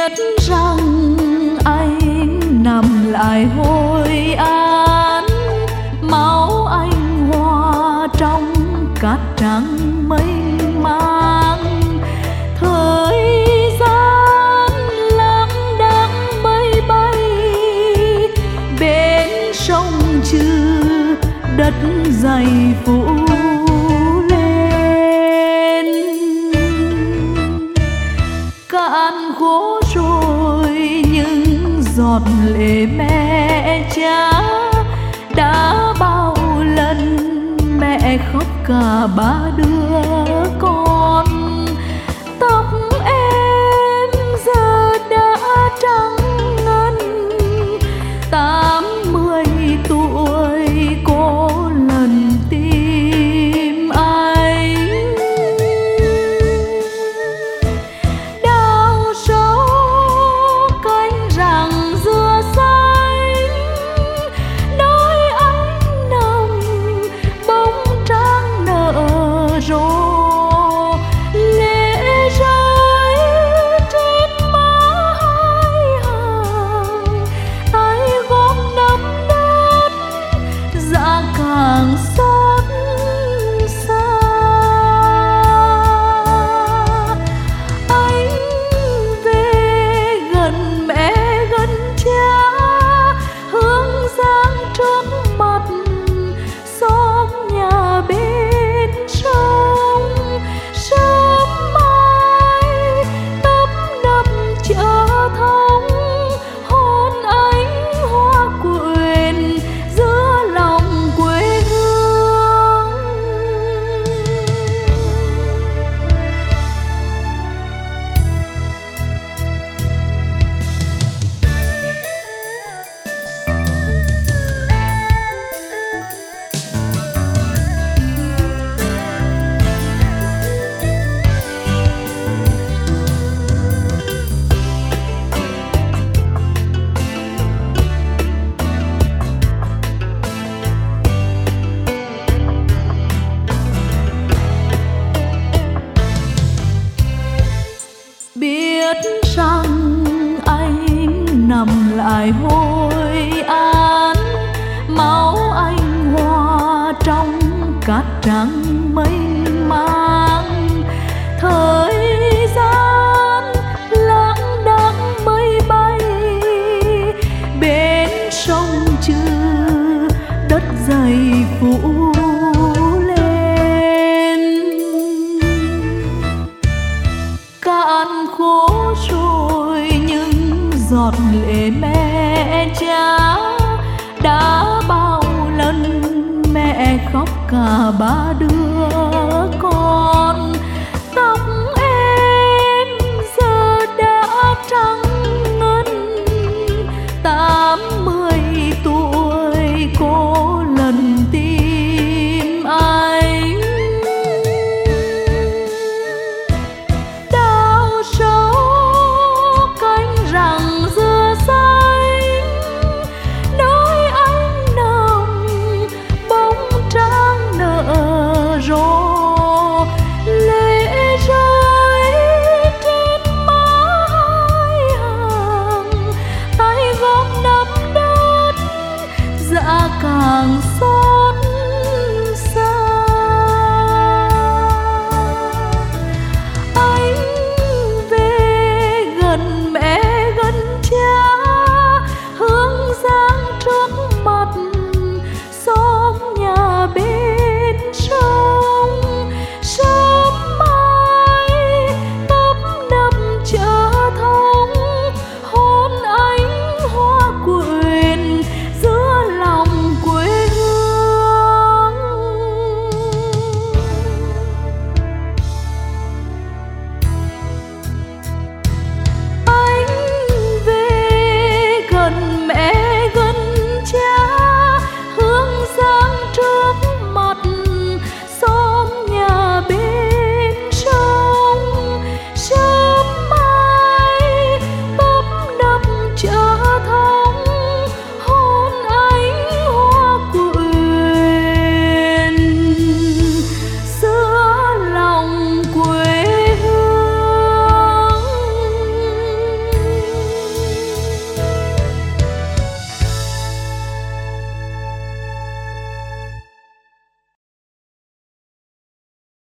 biết rằng anh nằm lại Hội An, máu anh hòa trong cát trắng mênh mang. Thời gian lặng đãng bay bay bên sông Chư, đất dày phủ lên. Cạn khô rồi những giọt lệ mẹ cha, đã bao lần mẹ khóc cả ba đứa con. Tóc em giờ đã trắng ngần, 80 tuổi cô lần tìm anh. Đào sâu cánh rặng dừa xanh, nơi anh nằm bóng trăng nở rộ. Lệ rơi trên má hai hàng, tay gom nắm đất dạ càng xót xa. Anh về gần mẹ gần cha, hương giang trước mặt xóm nhà bên sông. Sớm mai tấp nập chợ thông, hôn ánh hoa quyện giữa lòng quê hương. Biết rằng anh nằm lại Hội An, máu anh hòa trong cát trắng mênh mang. Thời gian lặng đãng bay bay bên sông Chư, đất dày phủ lên. Cạn khô rồi những giọt lệ mẹ cha, đã bao lần mẹ khóc cả ba đứa con. Tóc em giờ đã trắng ngần, 80 tuổi cô lần tìm anh. Đào sâu cánh rặng dừa xanh, nơi anh nằm bóng trăng nở rộ. Lệ rơi trên má hai hàng, tay gom nắm đất dạ càng xót xa. Anh về gần mẹ gần cha, hương giang trước mặt xóm nhà bên sông. Sớm mai tấp nập chợ thông,